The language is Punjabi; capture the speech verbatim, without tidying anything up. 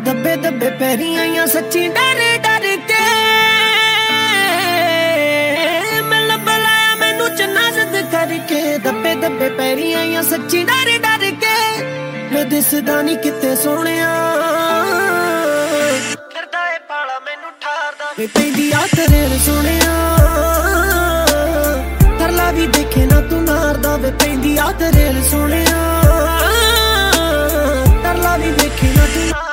ਦੱਬੇ ਦੱਬੇ ਪੈਰੀ ਆਈਆਂ ਸੱਚੀ ਡਰ ਡਰ ਕੇ ਮਿਲ ਬੁਲਾਇਆ ਮੈਨੂੰ ਚੰਨਾ ਜ਼ਿੱਦ ਕਰਕੇ ਦੱਬੇ ਦੱਬੇ ਪੈਰੀ ਆਈਆਂ ਸੱਚੀ ਡਰ ਡਰ ਕੇ ਮੈਂ ਦਿਸਦਾ ਨਹੀਂ ਕਿਤੇ ਸੋਹਣਿਆ ਕਰਦਾ ਏ ਪਾਲਾ ਮੈਨੂੰ ਠਾਰਦਾ ਵੇ ਪੈਂਦੀ ਆ ਤੇਰੇ ਸੋਹਣਿਆ ਤਰਲਾ ਵੀ ਦੇਖੇ ਨਾ ਤੂੰ ਮਾਰਦਾ ਵੇ ਪੈਂਦੀ ਆ ਤੇਰੇ ਸੋਹਣਿਆ